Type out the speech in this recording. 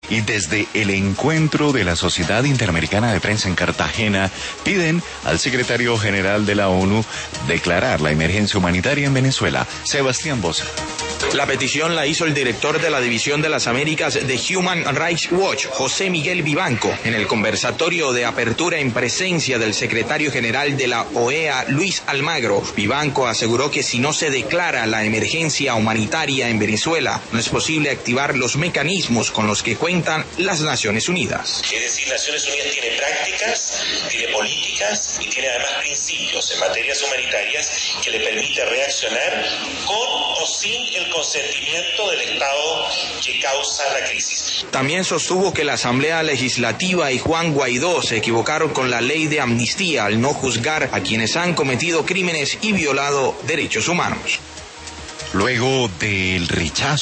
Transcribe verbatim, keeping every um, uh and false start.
Y desde el encuentro de la Sociedad Interamericana de Prensa en Cartagena, piden al secretario general de la ONU declarar la emergencia humanitaria en Venezuela. Sebastián Boza. La petición la hizo el director de la División de las Américas de Human Rights Watch, José Miguel Vivanco, en el conversatorio de apertura en presencia del secretario general de la O E A, Luis Almagro. Vivanco aseguró que si no se declara la emergencia humanitaria en Venezuela, no es posible activar los mecanismos con los que cuentan las Naciones Unidas. Es decir, Naciones Unidas tiene prácticas, tiene políticas y tiene además principios en materias humanitarias que le permite reaccionar con o sin el consentimiento del Estado que causa la crisis. También sostuvo que la Asamblea Legislativa y Juan Guaidó se equivocaron con la ley de amnistía al no juzgar a quienes han cometido crímenes y violado derechos humanos. Luego del rechazo